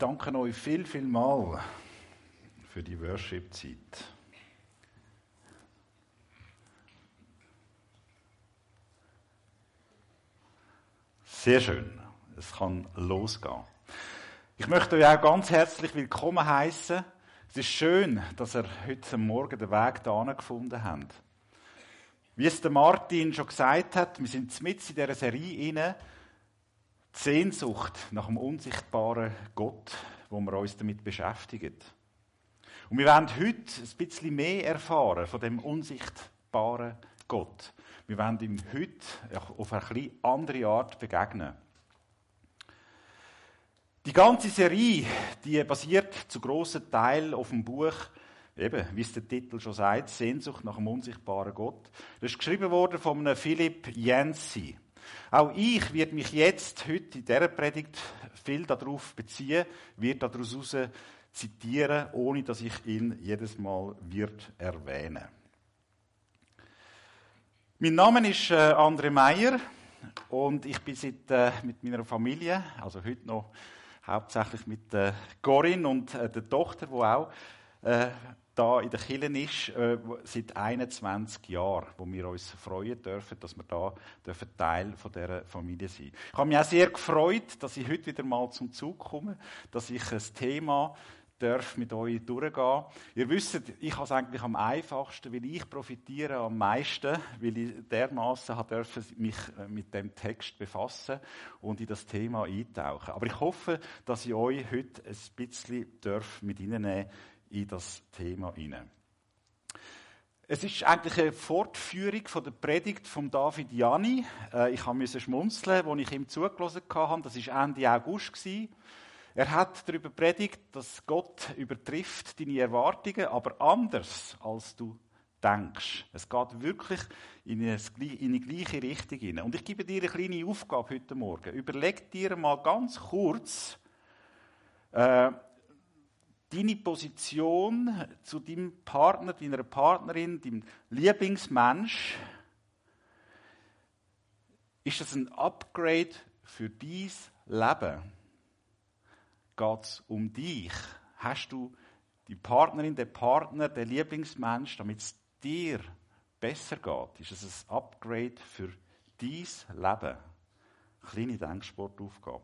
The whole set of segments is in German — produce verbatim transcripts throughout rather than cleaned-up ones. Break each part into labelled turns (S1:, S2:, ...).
S1: danke euch viel, viel mal für die Worship-Zeit. Sehr schön. Es kann losgehen. Ich möchte euch auch ganz herzlich willkommen heißen. Es ist schön, dass ihr heute Morgen den Weg hierhin gefunden habt. Wie es der Martin schon gesagt hat, wir sind mitten in dieser Serie inne. Die Sehnsucht nach dem unsichtbaren Gott, wo wir uns damit beschäftigen. Und wir wollen heute ein bisschen mehr erfahren von dem unsichtbaren Gott. Wir wollen ihm heute auf eine etwas andere Art begegnen. Die ganze Serie, die basiert zu grossen Teil auf dem Buch, eben, wie es der Titel schon sagt, Sehnsucht nach dem unsichtbaren Gott. Das ist geschrieben worden von einem Philipp Yancey. Auch ich werde mich jetzt, heute in dieser Predigt, viel darauf beziehen, werde daraus zitieren, ohne dass ich ihn jedes Mal wird erwähnen. Mein Name ist äh, André Meyer und ich bin seit, äh, mit meiner Familie, also heute noch hauptsächlich mit äh, Corinne und äh, der Tochter, die auch äh, da in der Kirche ist, äh, seit einundzwanzig Jahren, wo wir uns freuen dürfen, dass wir da dürfen Teil von dieser Familie sein. Ich habe mich auch sehr gefreut, dass ich heute wieder mal zum Zug komme, dass ich ein Thema darf mit euch durchgehen. Ihr wisst, ich habe es eigentlich am einfachsten, weil ich profitiere am meisten, weil ich dermassen durfte mich mit dem Text befassen und in das Thema eintauchen. Aber ich hoffe, dass ich euch heute ein bisschen darf mit hineinnehmen in das Thema hinein. Es ist eigentlich eine Fortführung von der Predigt von David Jani. Ich musste schmunzeln, als ich ihm zugelassen habe. Das war Ende August. Er hat darüber predigt, dass Gott übertrifft deine Erwartungen, aber anders, als du denkst. Es geht wirklich in eine, in die gleiche Richtung hinein. Und ich gebe dir eine kleine Aufgabe heute Morgen. Überleg dir mal ganz kurz äh, deine Position zu deinem Partner, deiner Partnerin, deinem Lieblingsmensch. Ist das ein Upgrade für dein Leben? Geht es um dich? Hast du die Partnerin, den Partner, den Lieblingsmensch, damit es dir besser geht? Ist es ein Upgrade für dein Leben? Eine kleine Denksportaufgabe.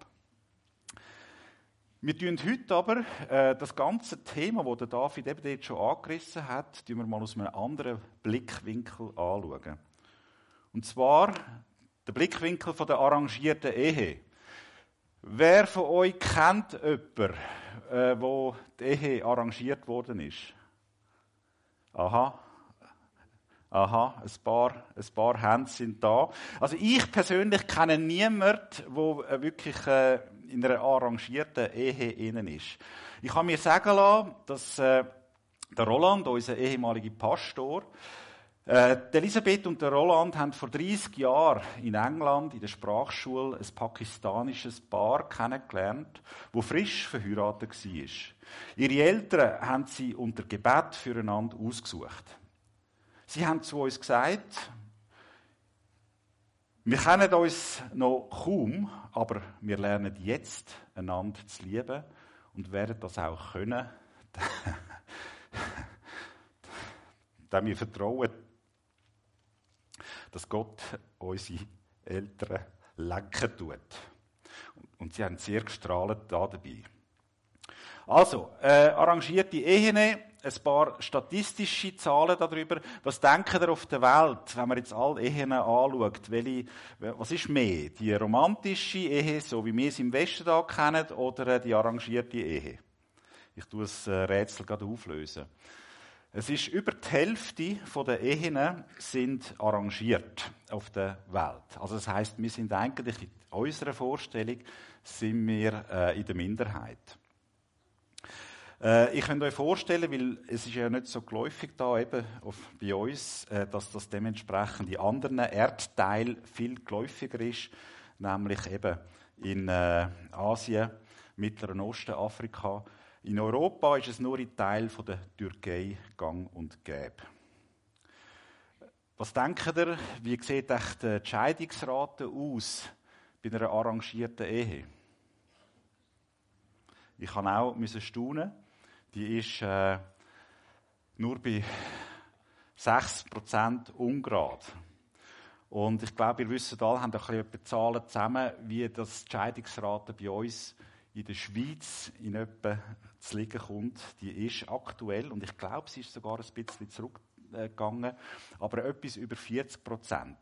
S1: Wir tun heute aber äh, das ganze Thema, das der David eben dort schon angerissen hat, tun wir mal aus einem anderen Blickwinkel anschauen. Und zwar der Blickwinkel von der arrangierten Ehe. Wer von euch kennt jemanden, äh, wo die Ehe arrangiert worden ist? Aha. Aha, ein paar, ein paar Hände sind da. Also ich persönlich kenne niemanden, der wirklich äh, in einer arrangierten Ehe innen ist. Ich habe mir sagen lassen, dass äh, der Roland, unser ehemaliger Pastor, Äh, Elisabeth und der Roland haben vor dreißig Jahren in England in der Sprachschule ein pakistanisches Paar kennengelernt, das frisch verheiratet war. Ihre Eltern haben sie unter Gebet füreinander ausgesucht. Sie haben zu uns gesagt, wir kennen uns noch kaum, aber wir lernen jetzt einander zu lieben und werden das auch können, da wir vertrauen, dass Gott unsere Eltern lenken tut. Und sie haben sehr gestrahlt da dabei. Also, äh, arrangierte Ehen, ein paar statistische Zahlen darüber. Was denken ihr auf der Welt, wenn man jetzt alle Ehen anschaut? Welche, was ist mehr? Die romantische Ehe, so wie wir es im Westen da kennen, oder die arrangierte Ehe? Ich tue das Rätsel gerade auflösen. Es ist über die Hälfte der Ehen sind arrangiert auf der Welt. Also das heisst, wir sind eigentlich in unserer Vorstellung sind wir äh, in der Minderheit. Äh, ich könnt euch vorstellen, weil es ist ja nicht so geläufig da eben auf, bei uns, äh, dass das dementsprechend in anderen Erdteilen viel geläufiger ist, nämlich eben in äh, Asien, Mittleren Osten, Afrika. In Europa ist es nur in Teil von der Türkei gang und gäbe. Was denkt ihr, wie sieht echt die Scheidungsrate aus bei einer arrangierten Ehe? Ich habe auch müssen staunen. Die ist äh, nur bei sechs Prozent ungerade. Und ich glaube, ihr wisst alle, haben ein bisschen Zahlen zusammen, wie das die Scheidungsrate bei uns in der Schweiz in etwa zu liegen kommt. Die ist aktuell, und ich glaube, sie ist sogar ein bisschen zurückgegangen, aber etwas über vierzig Prozent.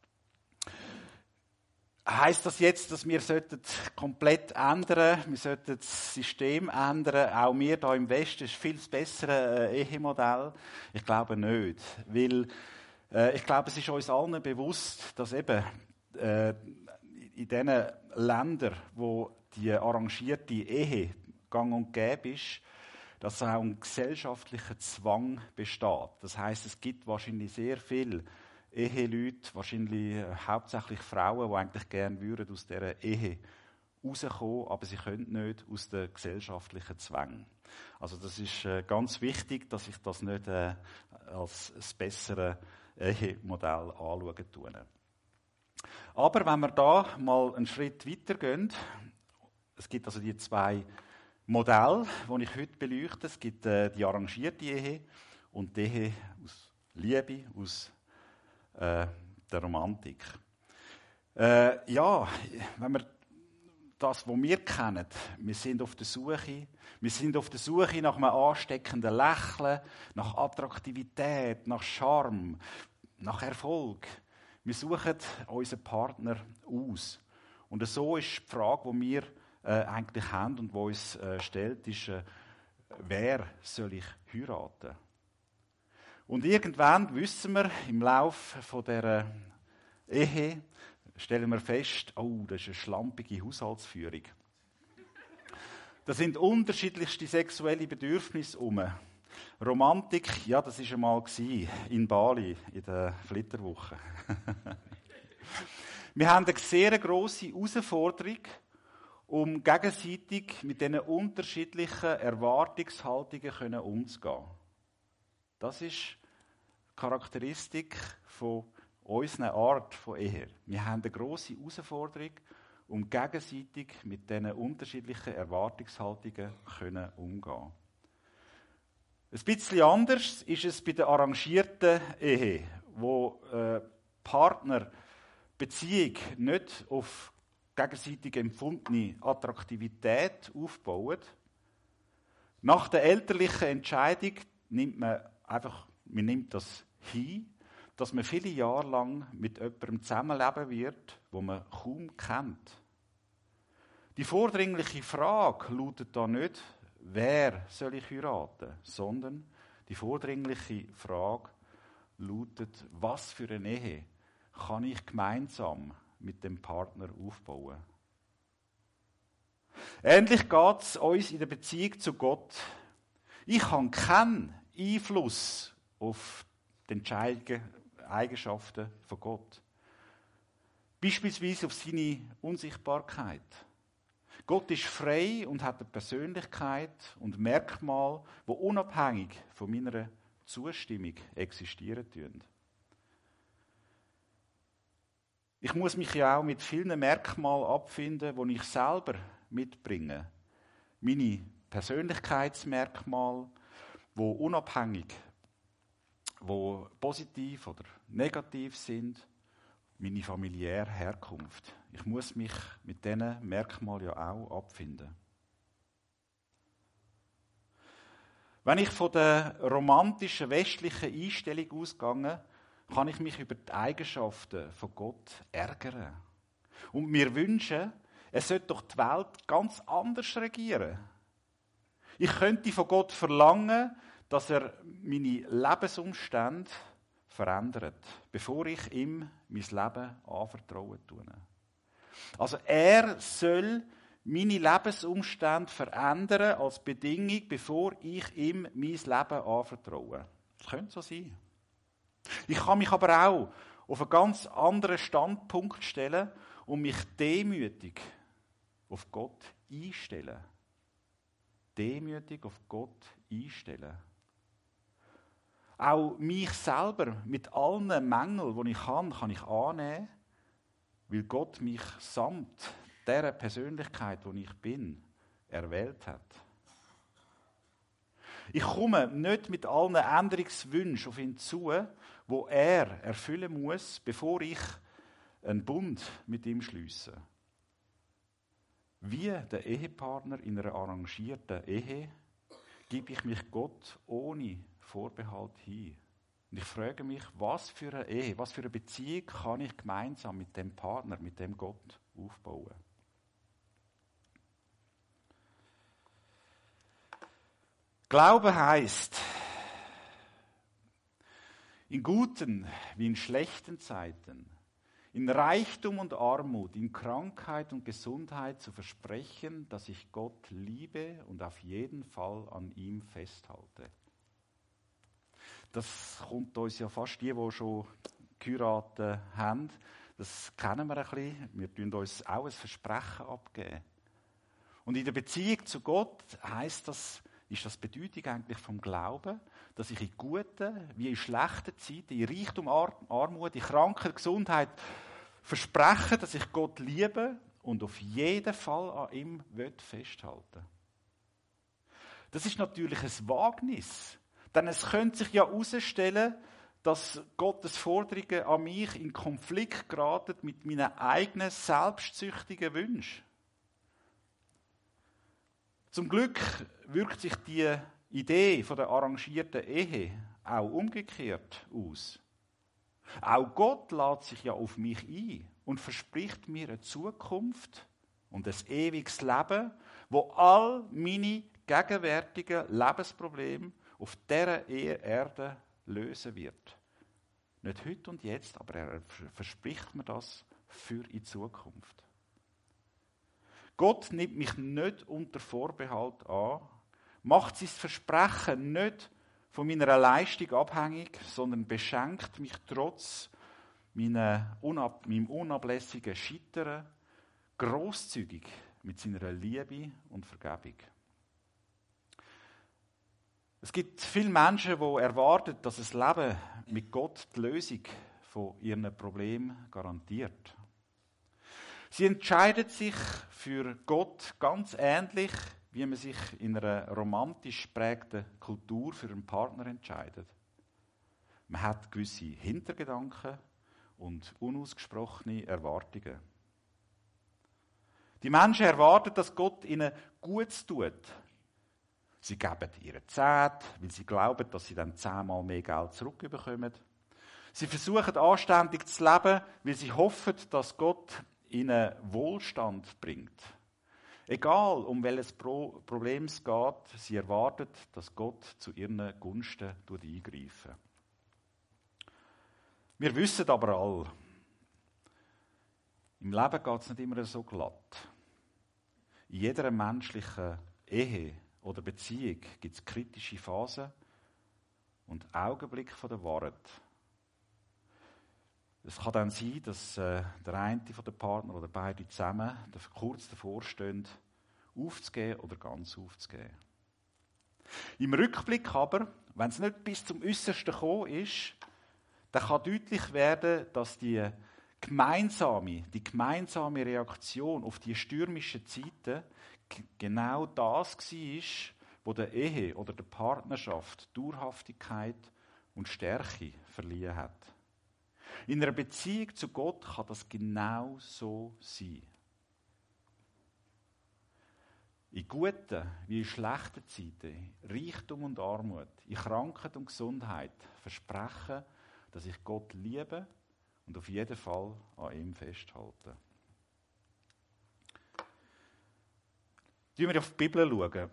S1: Heisst das jetzt, dass wir komplett ändern sollten? Wir sollten das System ändern? Auch wir hier im Westen ist viel das bessere Ehemodell? Ich glaube nicht. Weil, äh, ich glaube, es ist uns allen bewusst, dass eben äh, in diesen Ländern, wo die arrangierte Ehe gang und gäbe ist, dass auch ein gesellschaftlicher Zwang besteht. Das heisst, es gibt wahrscheinlich sehr viele Eheleute, wahrscheinlich äh, hauptsächlich Frauen, die eigentlich gerne würden aus dieser Ehe rauskommen, aber sie können nicht aus den gesellschaftlichen Zwängen. Also das ist äh, ganz wichtig, dass ich das nicht äh, als das bessere Ehemodell anschauen tue. Aber wenn wir da mal einen Schritt weiter gehen, es gibt also die zwei Modelle, die ich heute beleuchte. Es gibt äh, die arrangierte Ehe und die Ehe aus Liebe, aus äh, der Romantik. Äh, ja, wenn wir das, was wir kennen, wir sind auf der Suche, wir sind auf der Suche nach einem ansteckenden Lächeln, nach Attraktivität, nach Charme, nach Erfolg. Wir suchen unseren Partner aus. Und so ist die Frage, die wir äh, eigentlich haben und die uns äh, stellt, ist, äh, wer soll ich heiraten? Und irgendwann wissen wir, im Laufe von dieser Ehe, stellen wir fest, oh, das ist eine schlampige Haushaltsführung. Da sind unterschiedlichste sexuelle Bedürfnisse herum. Romantik, ja, das war einmal in Bali, in der Flitterwoche. Wir haben eine sehr grosse Herausforderung, um gegenseitig mit diesen unterschiedlichen Erwartungshaltungen umzugehen. Das ist die Charakteristik von unserer Art von Ehe. Wir haben eine grosse Herausforderung, um gegenseitig mit diesen unterschiedlichen Erwartungshaltungen umzugehen. Ein bisschen anders ist es bei der arrangierten Ehe, wo äh, Partner Beziehung nicht auf gegenseitig empfundene Attraktivität aufbauen. Nach der elterlichen Entscheidung nimmt man einfach, man nimmt das hin, dass man viele Jahre lang mit jemandem zusammenleben wird, wo man kaum kennt. Die vordringliche Frage lautet da nicht, wer soll ich heiraten, sondern die vordringliche Frage lautet, was für eine Ehe kann ich gemeinsam mit dem Partner aufbauen. Ähnlich geht es uns in der Beziehung zu Gott. Ich habe keinen Einfluss auf die Entscheidungen, Eigenschaften von Gott. Beispielsweise auf seine Unsichtbarkeit. Gott ist frei und hat eine Persönlichkeit und Merkmale, die unabhängig von meiner Zustimmung existieren tun. Ich muss mich ja auch mit vielen Merkmalen abfinden, die ich selber mitbringe. Meine Persönlichkeitsmerkmale, die unabhängig, die positiv oder negativ sind, meine familiäre Herkunft. Ich muss mich mit diesen Merkmalen ja auch abfinden. Wenn ich von der romantischen westlichen Einstellung ausgehe, kann ich mich über die Eigenschaften von Gott ärgern. Und mir wünschen, er sollte doch die Welt ganz anders regieren. Ich könnte von Gott verlangen, dass er meine Lebensumstände verändert, bevor ich ihm mein Leben anvertrauen tue. Also er soll meine Lebensumstände verändern als Bedingung, bevor ich ihm mein Leben anvertraue. Das könnte so sein. Ich kann mich aber auch auf einen ganz anderen Standpunkt stellen und mich demütig auf Gott einstellen. Demütig auf Gott einstellen. Auch mich selber mit allen Mängeln, die ich habe, kann ich annehmen, weil Gott mich samt dieser Persönlichkeit, die ich bin, erwählt hat. Ich komme nicht mit allen Änderungswünschen auf ihn zu, wo er erfüllen muss, bevor ich einen Bund mit ihm schliesse. Wie der Ehepartner in einer arrangierten Ehe gebe ich mich Gott ohne Vorbehalt hin. Und ich frage mich, was für eine Ehe, was für eine Beziehung kann ich gemeinsam mit dem Partner, mit dem Gott aufbauen? Glaube heisst, in guten wie in schlechten Zeiten, in Reichtum und Armut, in Krankheit und Gesundheit zu versprechen, dass ich Gott liebe und auf jeden Fall an ihm festhalte. Das kommt uns ja fast die, die schon geheiratet haben, das kennen wir ein bisschen. Wir tun uns auch ein Versprechen abgeben. Und in der Beziehung zu Gott heisst das, ist das Bedeutung eigentlich vom Glauben, dass ich in guten wie in schlechten Zeiten, in Reichtum, Armut, in Krankheit, Gesundheit verspreche, dass ich Gott liebe und auf jeden Fall an ihm festhalten will. Das ist natürlich ein Wagnis, denn es könnte sich ja herausstellen, dass Gottes Forderungen an mich in Konflikt geraten mit meinen eigenen selbstsüchtigen Wünschen. Zum Glück wirkt sich die Idee von der arrangierten Ehe auch umgekehrt aus. Auch Gott lädt sich ja auf mich ein und verspricht mir eine Zukunft und ein ewiges Leben, wo all meine gegenwärtigen Lebensprobleme auf dieser Erde lösen wird. Nicht heute und jetzt, aber er verspricht mir das für die Zukunft. Gott nimmt mich nicht unter Vorbehalt an, macht sein Versprechen nicht von meiner Leistung abhängig, sondern beschenkt mich trotz meiner unab- meinem unablässigen Scheitern grosszügig mit seiner Liebe und Vergebung. Es gibt viele Menschen, die erwarten, dass das Leben mit Gott die Lösung von ihren Problemen garantiert. Sie entscheiden sich für Gott ganz ähnlich, wie man sich in einer romantisch geprägten Kultur für einen Partner entscheidet. Man hat gewisse Hintergedanken und unausgesprochene Erwartungen. Die Menschen erwarten, dass Gott ihnen Gutes tut. Sie geben ihre Zeit, weil sie glauben, dass sie dann zehnmal mehr Geld zurückbekommen. Sie versuchen anständig zu leben, weil sie hoffen, dass Gott ihnen Wohlstand bringt. Egal, um welches Pro- Problem es geht, sie erwartet, dass Gott zu ihren Gunsten eingreift. Wir wissen aber alle, im Leben geht es nicht immer so glatt. In jeder menschlichen Ehe oder Beziehung gibt es kritische Phasen und Augenblicke von der Wahrheit. Es kann dann sein, dass äh, der eine von den Partner oder beide zusammen kurz davor stehen, aufzugeben oder ganz aufzugeben. Im Rückblick aber, wenn es nicht bis zum Äußersten gekommen ist, dann kann deutlich werden, dass die gemeinsame, die gemeinsame Reaktion auf die stürmischen Zeiten g- genau das war, wo der Ehe oder der Partnerschaft Dauerhaftigkeit und Stärke verliehen hat. In einer Beziehung zu Gott kann das genau so sein. In guten wie in schlechten Zeiten, Reichtum und Armut, in Krankheit und Gesundheit versprechen, dass ich Gott liebe und auf jeden Fall an ihm festhalte. Schauen wir auf die Bibel schauen.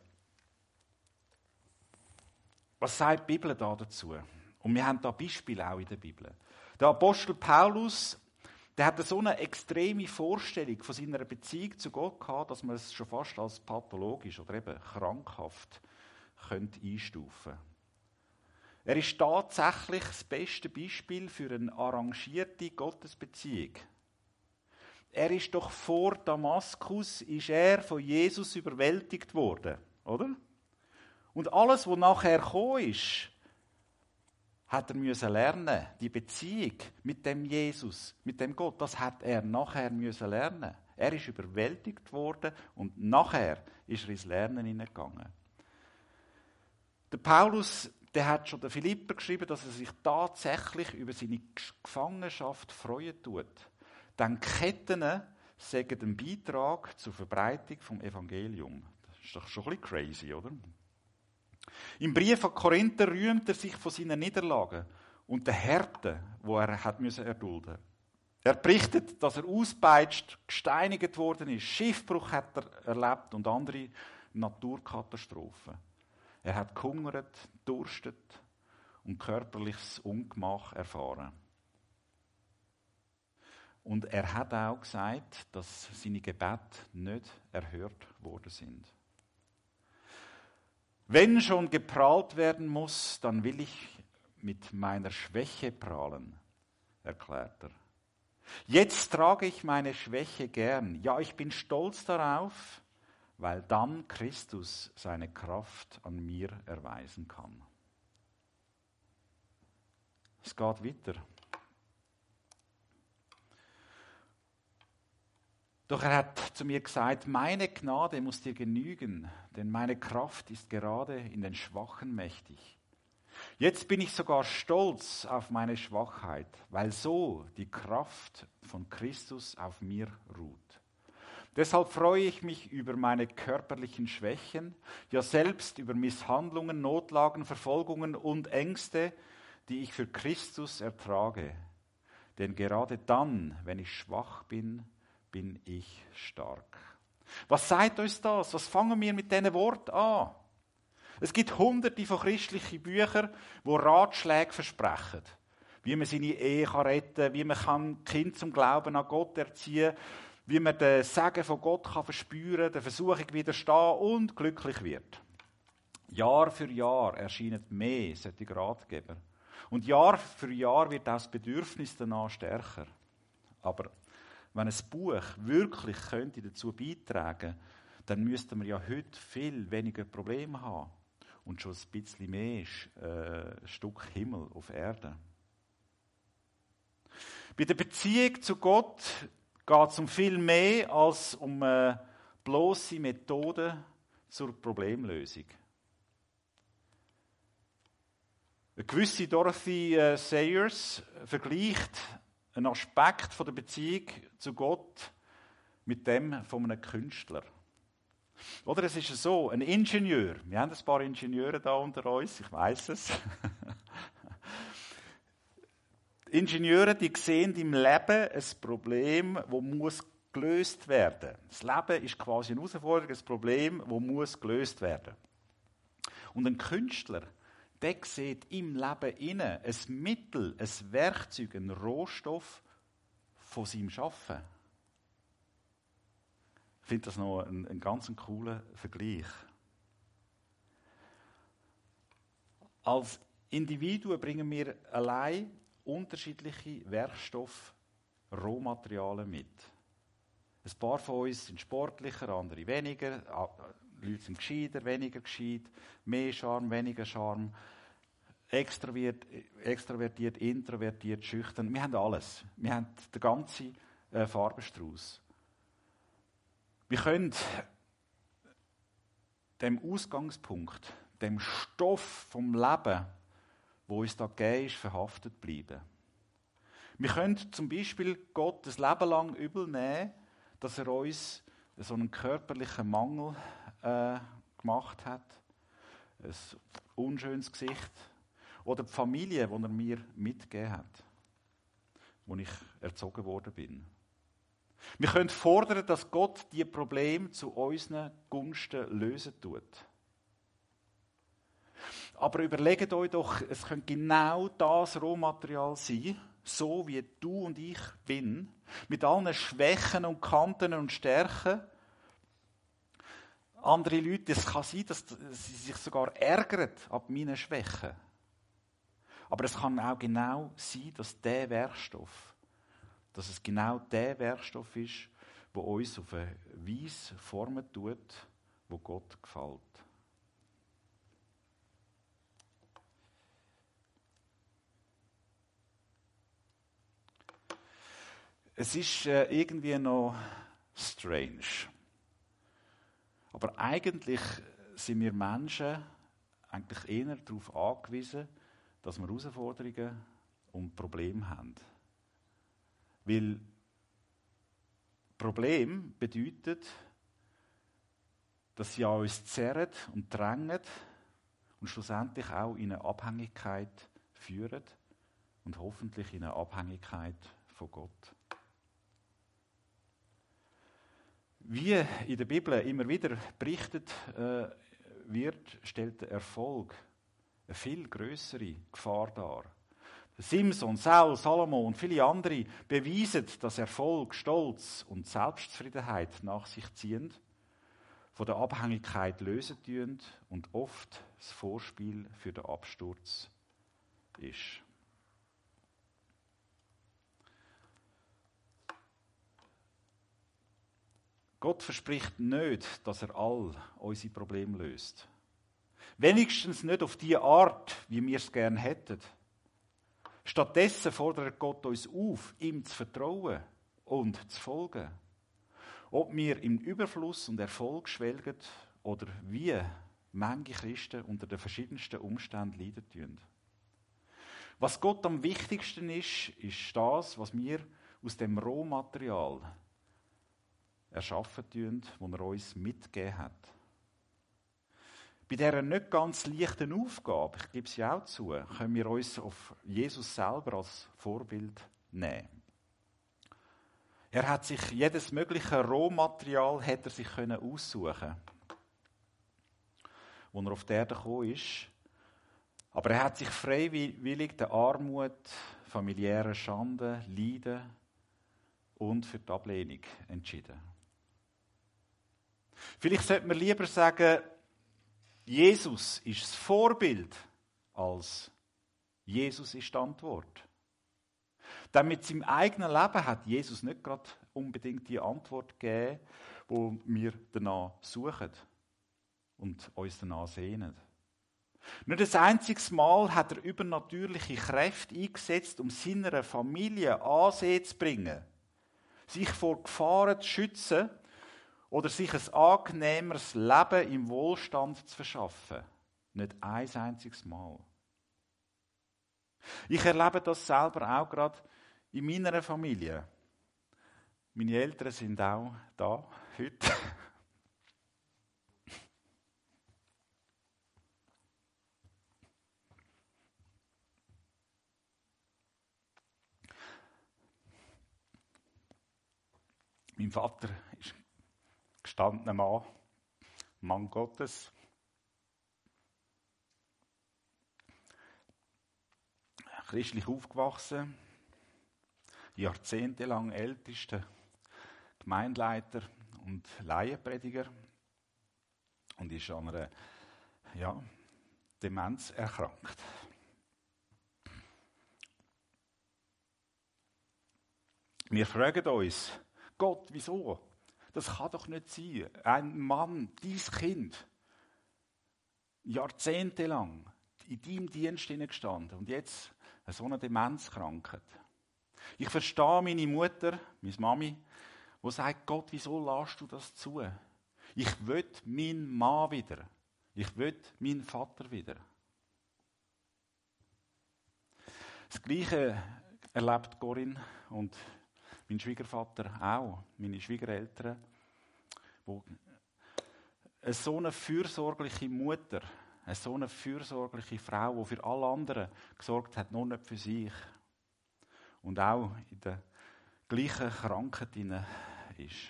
S1: Was sagt die Bibel da dazu? Und wir haben da Beispiele auch in der Bibel. Der Apostel Paulus, der hatte so eine extreme Vorstellung von seiner Beziehung zu Gott gehabt, dass man es schon fast als pathologisch oder eben krankhaft könnte einstufen. Er ist tatsächlich das beste Beispiel für eine arrangierte Gottesbeziehung. Er ist doch vor Damaskus, ist er von Jesus überwältigt worden, oder? Und alles, was nachher gekommen ist, hat er müssen lernen. Die Beziehung mit dem Jesus, mit dem Gott, das hat er nachher müssen lernen. Er ist überwältigt worden und nachher ist er ins Lernen hineingegangen. Der Paulus, der hat schon den Philipper geschrieben, dass er sich tatsächlich über seine Gefangenschaft freuen tut. Denn Ketten sagen ein Beitrag zur Verbreitung vom Evangelium. Das ist doch schon ein bisschen crazy, oder? Im Brief an Korinther rühmt er sich von seinen Niederlagen und der Härte, die er hat müssen erdulden. Er berichtet, dass er auspeitscht, gesteinigt worden ist, Schiffbruch hat er erlebt und andere Naturkatastrophen. Er hat gehungert, durstet und körperliches Ungemach erfahren. Und er hat auch gesagt, dass seine Gebete nicht erhört worden sind. Wenn schon geprahlt werden muss, dann will ich mit meiner Schwäche prahlen, erklärt er. Jetzt trage ich meine Schwäche gern. Ja, ich bin stolz darauf, weil dann Christus seine Kraft an mir erweisen kann. Es geht weiter. Doch er hat zu mir gesagt, meine Gnade muss dir genügen, denn meine Kraft ist gerade in den Schwachen mächtig. Jetzt bin ich sogar stolz auf meine Schwachheit, weil so die Kraft von Christus auf mir ruht. Deshalb freue ich mich über meine körperlichen Schwächen, ja selbst über Misshandlungen, Notlagen, Verfolgungen und Ängste, die ich für Christus ertrage. Denn gerade dann, wenn ich schwach bin, bin ich stark. Was sagt uns das? Was fangen wir mit diesen Worten an? Es gibt hunderte von christlichen Büchern, die Ratschläge versprechen. Wie man seine Ehe retten kann, wie man kann Kind zum Glauben an Gott erziehen kann, wie man den Segen von Gott kann verspüren, der Versuchung widerstehen und glücklich wird. Jahr für Jahr erscheinen mehr solche Ratgeber. Und Jahr für Jahr wird auch das Bedürfnis danach stärker. Aber wenn ein Buch wirklich könnte dazu beitragen, dann müssten wir ja heute viel weniger Probleme haben und schon ein bisschen mehr äh, ein Stück Himmel auf Erde. Bei der Beziehung zu Gott geht es um viel mehr als um äh, bloße Methoden zur Problemlösung. Eine gewisse Dorothy äh, Sayers vergleicht einen Aspekt von der Beziehung zu Gott mit dem von einem Künstler. Oder es ist so, ein Ingenieur, wir haben ein paar Ingenieure da unter uns, ich weiss es. Die Ingenieure, die sehen im Leben ein Problem, das muss gelöst werden. Das Leben ist quasi eine Herausforderung, ein Problem, das muss gelöst werden. Und ein Künstler, der sieht im Leben innen ein Mittel, ein Werkzeug, ein Rohstoff von seinem Schaffen. Ich finde das noch ein, ein ganz cooler Vergleich. Als Individuen bringen wir allein unterschiedliche Werkstoffe, Rohmaterialien mit. Ein paar von uns sind sportlicher, andere weniger. Leute sind gescheiter, weniger gescheit, mehr Charme, weniger Charme, extravertiert, extravertiert, introvertiert, schüchtern. Wir haben alles. Wir haben den ganzen äh, Farbenstrauß. Wir können dem Ausgangspunkt, dem Stoff vom Leben, wo uns da gegeben ist, verhaftet bleiben. Wir können zum Beispiel Gott das Leben lang übel nehmen, dass er uns so einen körperlichen Mangel äh, gemacht hat, ein unschönes Gesicht oder die Familie, die er mir mitgegeben hat, wo ich erzogen worden bin. Wir können fordern, dass Gott die Probleme zu unseren Gunsten lösen tut. Aber überlegt euch doch, es könnte genau das Rohmaterial sein, so wie du und ich bin, mit allen Schwächen und Kanten und Stärken. Andere Leute, es kann sein, dass sie sich sogar ärgern ab meinen Schwächen. Aber es kann auch genau sein, dass der Werkstoff, dass es genau der Werkstoff ist, der uns auf eine Weise formen tut, wo Gott gefällt. Es ist äh, irgendwie noch strange. Aber eigentlich sind wir Menschen eigentlich eher darauf angewiesen, dass wir Herausforderungen und Probleme haben. Weil Problem bedeutet, dass sie an uns zerren und drängen und schlussendlich auch in eine Abhängigkeit führen und hoffentlich in eine Abhängigkeit von Gott. Wie in der Bibel immer wieder berichtet äh, wird, stellt der Erfolg eine viel größere Gefahr dar. Simson, Saul, Salomo und viele andere beweisen, dass Erfolg, Stolz und Selbstzufriedenheit nach sich ziehen, von der Abhängigkeit lösen tun und oft das Vorspiel für den Absturz ist. Gott verspricht nicht, dass er all unsere Probleme löst. Wenigstens nicht auf die Art, wie wir es gerne hätten. Stattdessen fordert Gott uns auf, ihm zu vertrauen und zu folgen. Ob wir im Überfluss und Erfolg schwelgen oder wie manche Christen unter den verschiedensten Umständen leiden tun. Was Gott am wichtigsten ist, ist das, was wir aus dem Rohmaterial erschaffen tun, das er uns mitgegeben hat. Bei dieser nicht ganz leichten Aufgabe, ich gebe es ja auch zu, können wir uns auf Jesus selber als Vorbild nehmen. Er hat sich jedes mögliche Rohmaterial hätte er sich können aussuchen, wo er auf die Erde gekommen ist. Aber er hat sich freiwillig der Armut, familiären Schande, Leiden und für die Ablehnung entschieden. Vielleicht sollte man lieber sagen, Jesus ist das Vorbild, als Jesus ist die Antwort. Denn mit seinem eigenen Leben hat Jesus nicht gerade unbedingt die Antwort gegeben, wo wir danach suchen und uns danach sehnen. Nicht ein einziges Mal hat er übernatürliche Kräfte eingesetzt, um seiner Familie Ansehen zu bringen, sich vor Gefahren zu schützen oder sich ein angenehmeres Leben im Wohlstand zu verschaffen. Nicht ein einziges Mal. Ich erlebe das selber auch gerade in meiner Familie. Meine Eltern sind auch da heute. Mein Vater ist ein gestandener Mann, Mann Gottes. Christlich aufgewachsen, jahrzehntelang ältester Gemeindeleiter und Laienprediger und ist an einer ja, Demenz erkrankt. Wir fragen uns, Gott, wieso? Das kann doch nicht sein. Ein Mann, dein Kind, jahrzehntelang in deinem Dienst gestanden und jetzt so eine Demenzkrankheit. Ich verstehe meine Mutter, meine Mami, die sagt, Gott, wieso lässt du das zu? Ich will meinen Mann wieder. Ich will meinen Vater wieder. Das Gleiche erlebt Corinne und mein Schwiegervater auch, meine Schwiegereltern, wo eine so eine fürsorgliche Mutter, eine so eine fürsorgliche Frau, die für alle anderen gesorgt hat, nur nicht für sich. Und auch in der gleichen Krankheit ist.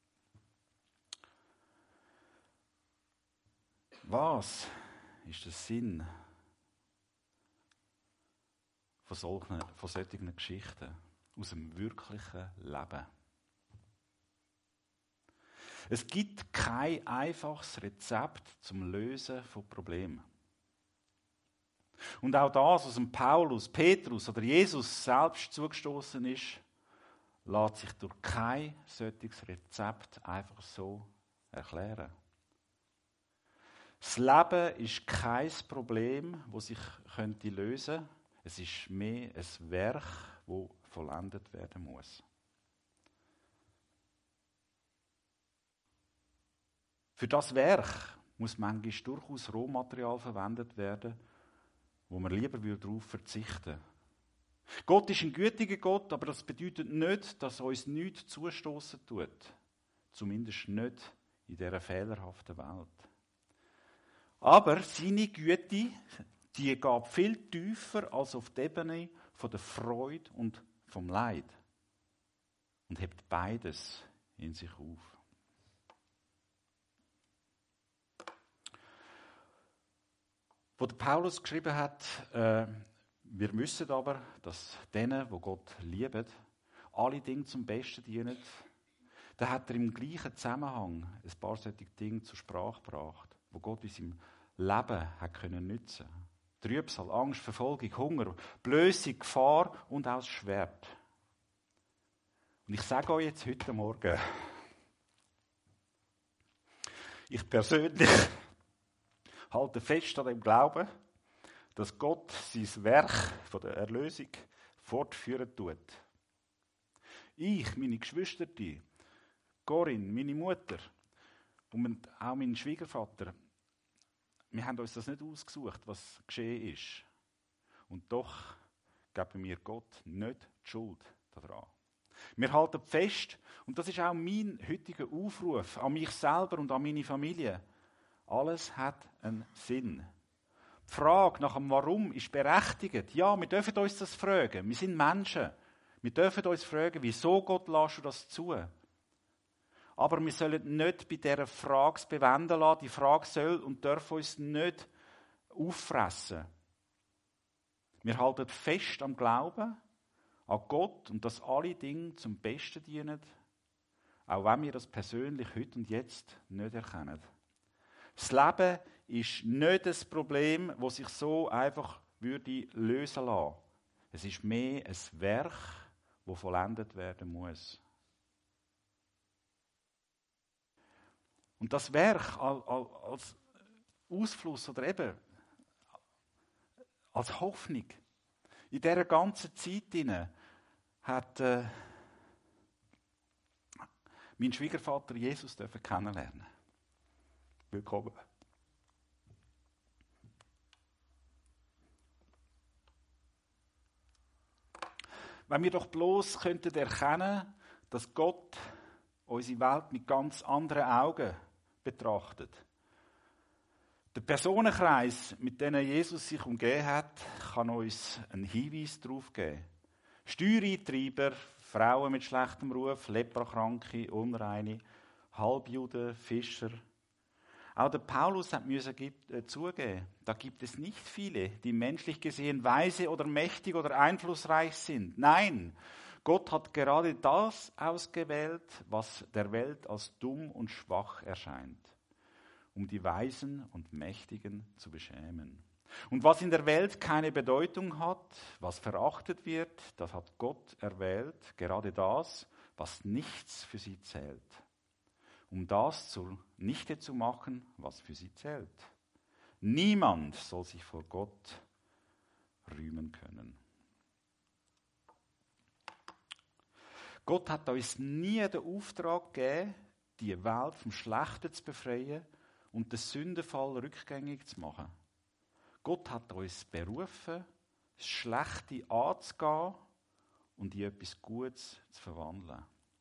S1: Was ist der Sinn von solchen, von solchen Geschichten aus dem wirklichen Leben? Es gibt kein einfaches Rezept zum Lösen von Problemen. Und auch das, was dem Paulus, Petrus oder Jesus selbst zugestoßen ist, lässt sich durch kein solches Rezept einfach so erklären. Das Leben ist kein Problem, das sich könnte lösen könnte. Es ist mehr ein Werk, das vollendet werden muss. Für das Werk muss manchmal durchaus Rohmaterial verwendet werden, wo man lieber darauf verzichten würde. Gott ist ein gütiger Gott, aber das bedeutet nicht, dass er uns nichts zustoßen tut. Zumindest nicht in dieser fehlerhaften Welt. Aber seine Güte, die geht viel tiefer als auf die Ebene von der Freude und vom Leid. Und hebt beides in sich auf. Wo der Paulus geschrieben hat, äh, wir wissen aber, dass denen, die Gott lieben, alle Dinge zum Besten dienen, da hat er im gleichen Zusammenhang ein paar solche Dinge zur Sprache gebracht, wo Gott in seinem Leben hat können nutzen. Trübsal, Angst, Verfolgung, Hunger, Blöße, Gefahr und auch das Schwert. Und ich sage euch jetzt heute Morgen, ich persönlich halte fest an dem Glauben, dass Gott sein Werk von der Erlösung fortführen tut. Ich, meine Geschwister, Corinne, meine Mutter und auch mein Schwiegervater, wir haben uns das nicht ausgesucht, was geschehen ist. Und doch geben wir Gott nicht die Schuld daran. Wir halten fest, und das ist auch mein heutiger Aufruf an mich selber und an meine Familie, alles hat einen Sinn. Die Frage nach dem Warum ist berechtigt. Ja, wir dürfen uns das fragen. Wir sind Menschen. Wir dürfen uns fragen, wieso Gott lässt du das zu? Aber wir sollen nicht bei dieser Frage bewenden lassen. Die Frage soll und darf uns nicht auffressen. Wir halten fest am Glauben, an Gott und dass alle Dinge zum Besten dienen, auch wenn wir das persönlich heute und jetzt nicht erkennen. Das Leben ist nicht das Problem, das sich so einfach würde lösen lassen. Es ist mehr ein Werk, das vollendet werden muss. Und das Werk als Ausfluss oder eben als Hoffnung in dieser ganzen Zeit hinein hat äh, mein Schwiegervater Jesus dürfen kennenlernen. Willkommen. Wenn wir doch bloß könnten erkennen, dass Gott unsere Welt mit ganz anderen Augen betrachtet. Der Personenkreis, mit dem Jesus sich umgeben hat, kann uns einen Hinweis darauf geben. Steuereintreiber, Frauen mit schlechtem Ruf, Leprakranke, Unreine, Halbjuden, Fischer. Auch der Paulus hat müssen zugeben, da gibt es nicht viele, die menschlich gesehen weise oder mächtig oder einflussreich sind. Nein, Gott hat gerade das ausgewählt, was der Welt als dumm und schwach erscheint, um die Weisen und Mächtigen zu beschämen. Und was in der Welt keine Bedeutung hat, was verachtet wird, das hat Gott erwählt, gerade das, was nichts für sie zählt, um das zunichte zu machen, was für sie zählt. Niemand soll sich vor Gott rühmen können. Gott hat uns nie den Auftrag gegeben, die Welt vom Schlechten zu befreien und den Sündenfall rückgängig zu machen. Gott hat uns berufen, das Schlechte anzugehen und in etwas Gutes zu verwandeln.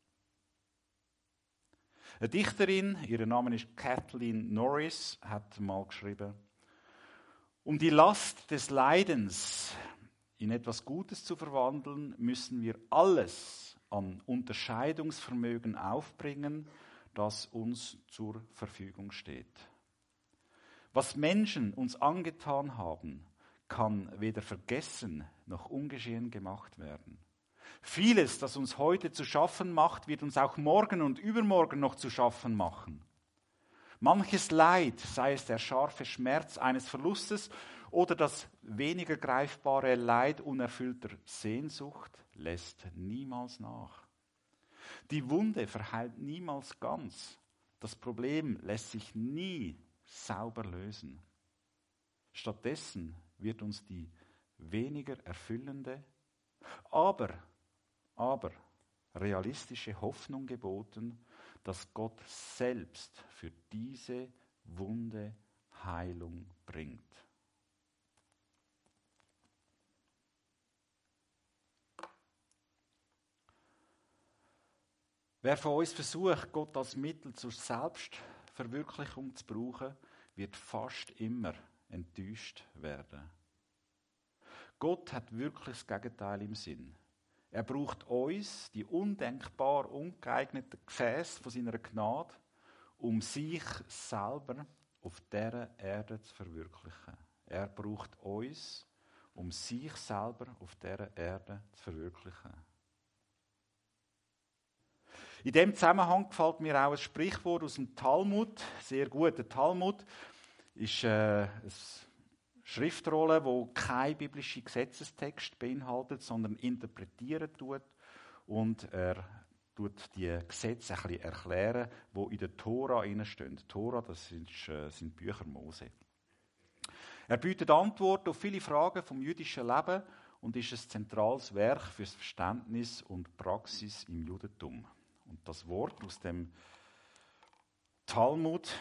S1: Eine Dichterin, ihr Name ist Kathleen Norris, hat mal geschrieben: Um die Last des Leidens in etwas Gutes zu verwandeln, müssen wir alles an Unterscheidungsvermögen aufbringen, das uns zur Verfügung steht. Was Menschen uns angetan haben, kann weder vergessen noch ungeschehen gemacht werden. Vieles, das uns heute zu schaffen macht, wird uns auch morgen und übermorgen noch zu schaffen machen. Manches Leid, sei es der scharfe Schmerz eines Verlustes oder das weniger greifbare Leid unerfüllter Sehnsucht, lässt niemals nach. Die Wunde verheilt niemals ganz. Das Problem lässt sich nie sauber lösen. Stattdessen wird uns die weniger erfüllende, aber, aber realistische Hoffnung geboten, dass Gott selbst für diese Wunde Heilung bringt. Wer von uns versucht, Gott als Mittel zur Selbstverwirklichung zu brauchen, wird fast immer enttäuscht werden. Gott hat wirklich das Gegenteil im Sinn. Er braucht uns, die undenkbar ungeeigneten Gefäße von seiner Gnade, um sich selber auf dieser Erde zu verwirklichen. Er braucht uns, um sich selber auf dieser Erde zu verwirklichen. In dem Zusammenhang gefällt mir auch ein Sprichwort aus dem Talmud, sehr gut. Der Talmud ist äh, eine Schriftrolle, wo kein biblischer Gesetzestext beinhaltet, sondern interpretieren tut und er tut die Gesetze ein bisschen erklären, die in der Tora stehen. Die Tora, das sind, äh, sind Bücher Mose. Er bietet Antworten auf viele Fragen vom jüdischen Leben und ist ein zentrales Werk für das Verständnis und Praxis im Judentum. Und das Wort aus dem Talmud: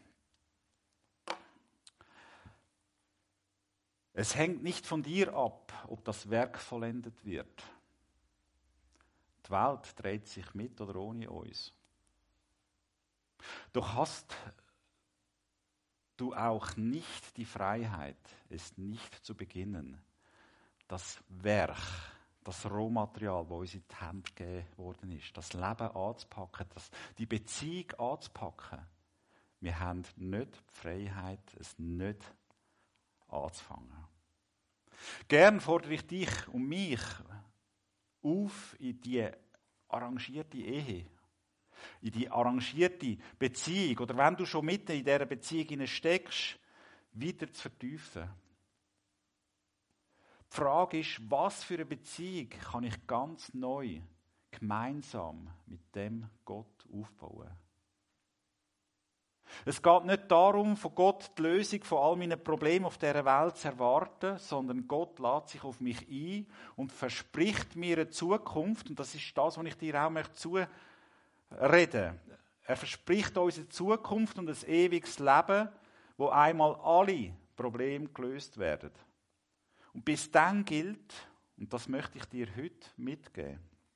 S1: Es hängt nicht von dir ab, ob das Werk vollendet wird. Die Welt dreht sich mit oder ohne uns. Doch hast du auch nicht die Freiheit, es nicht zu beginnen. Das Werk, das Rohmaterial, das uns in die Hände gegeben worden ist, das Leben anzupacken, das, die Beziehung anzupacken. Wir haben nicht die Freiheit, es nicht anzufangen. Gern fordere ich dich und mich auf in die arrangierte Ehe, in die arrangierte Beziehung, oder wenn du schon mitten in dieser Beziehung steckst, wieder zu vertiefen. Die Frage ist, was für eine Beziehung kann ich ganz neu, gemeinsam mit dem Gott aufbauen? Es geht nicht darum, von Gott die Lösung von all meinen Problemen auf dieser Welt zu erwarten, sondern Gott lädt sich auf mich ein und verspricht mir eine Zukunft. Und das ist das, was ich dir auch möchte zureden. Er verspricht uns eine Zukunft und ein ewiges Leben, wo einmal alle Probleme gelöst werden. Und bis dann gilt, und das möchte ich dir heute mitgeben,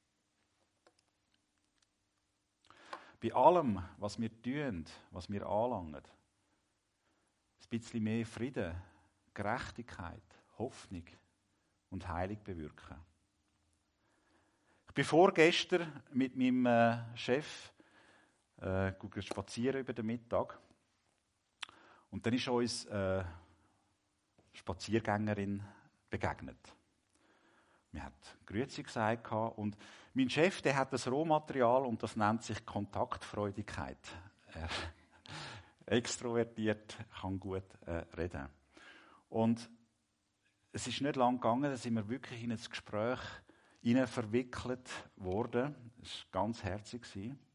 S1: bei allem, was wir tun, was wir anlangen, ein bisschen mehr Frieden, Gerechtigkeit, Hoffnung und Heilung bewirken. Ich bin vorgestern mit meinem äh, Chef äh, spazieren über den Mittag und dann ist uns eine äh, Spaziergängerin begegnet. Wir haben Grüezi gesagt und mein Chef, der hat das Rohmaterial und das nennt sich Kontaktfreudigkeit. Er extrovertiert, kann gut äh, reden. Und es ist nicht lang gegangen, da sind wir wirklich in ein Gespräch hinein verwickelt worden. Es war ganz herzig.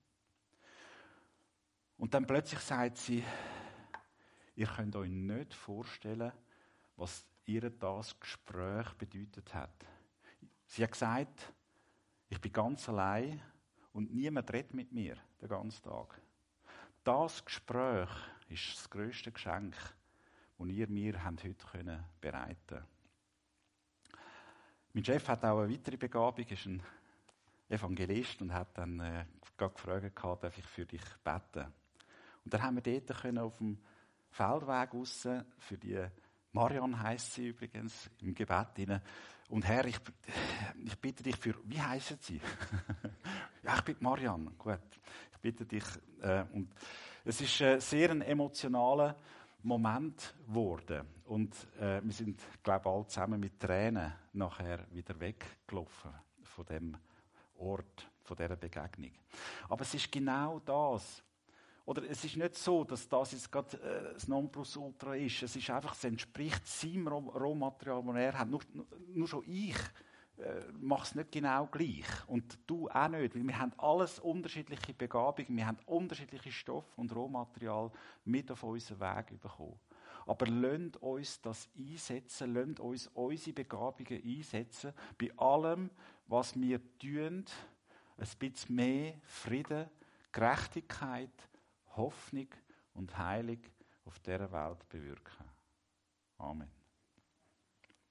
S1: Und dann plötzlich sagt sie, ihr könnt euch nicht vorstellen, was ihr das Gespräch bedeutet hat. Sie hat gesagt, ich bin ganz allein und niemand redet mit mir den ganzen Tag. Das Gespräch ist das grösste Geschenk, das ihr mir heute bereiten könnt. Mein Chef hat auch eine weitere Begabung, ist ein Evangelist und hat dann äh, gefragt, darf ich für dich beten. Und dann haben wir dort können auf dem Feldweg raus, für die Marianne heisst sie übrigens, im Gebet hinein. Und Herr, ich, ich bitte dich für, wie heissen Sie? Ja, ich bin Marianne, gut. Ich bitte dich. Äh, und es ist ein sehr ein emotionaler Moment geworden. Und äh, wir sind, glaube ich, alle zusammen mit Tränen nachher wieder weggelaufen von dem Ort, von dieser Begegnung. Aber es ist genau das. Oder es ist nicht so, dass das jetzt gerade äh, das Nonplusultra ist. Es ist einfach, es entspricht seinem Rohmaterial, das er hat. Nur, nur schon ich äh, mache es nicht genau gleich. Und du auch nicht. Weil wir haben alles unterschiedliche Begabungen, wir haben unterschiedliche Stoffe und Rohmaterial mit auf unseren Weg bekommen. Aber lasst uns das einsetzen, lasst uns unsere Begabungen einsetzen, bei allem, was wir tun, ein bisschen mehr Frieden, Gerechtigkeit, Hoffnung und Heilung auf dieser Welt bewirken. Amen.